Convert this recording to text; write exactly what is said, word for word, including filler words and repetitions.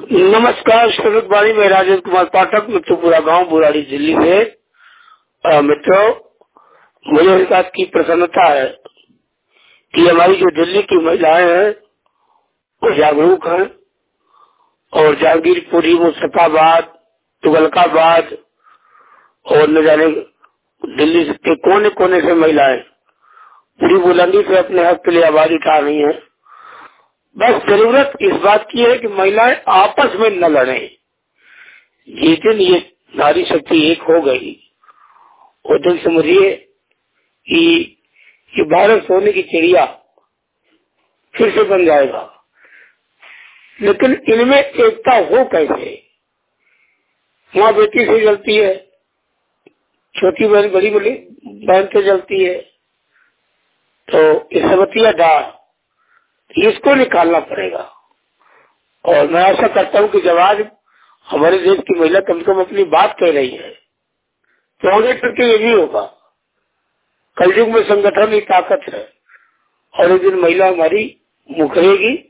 नमस्कार, श्रीमद वाणी में राजेंद्र कुमार पाठक, मित्रोपुरा गांव, बुराड़ी, दिल्ली से। अ, मित्रों, मुझे इस बात की प्रसन्नता है कि हमारी जो दिल्ली की महिलाएं हैं वो जागरूक हैं और जहांगीरपुरी, मुस्तफाबाद, तुगलकाबाद और न जाने दिल्ली के कोने कोने से महिलाएं पूरी बुलंदी से अपने हक के लिए आवाज उठा रही हैं। बस जरूरत इस बात की है कि महिलाएं आपस में न लड़ें। जिस दिन ये नारी शक्ति एक हो गई वो दिन समझिए कि ये भारत सोने की चिड़िया फिर से बन जाएगा। लेकिन इनमें एकता हो कैसे? माँ बेटी से जलती है, छोटी बहन बड़ी बड़ी बहन से जलती है, तो ये सबतिया डाल इसको निकालना पड़ेगा। और मैं आशा करता हूँ कि जब आज हमारे देश की महिला कम से कम अपनी बात कह रही है तो आगे करके ये भी होगा। कलयुग में संगठन ही ताकत है और एक दिन महिला हमारी मुखरेगी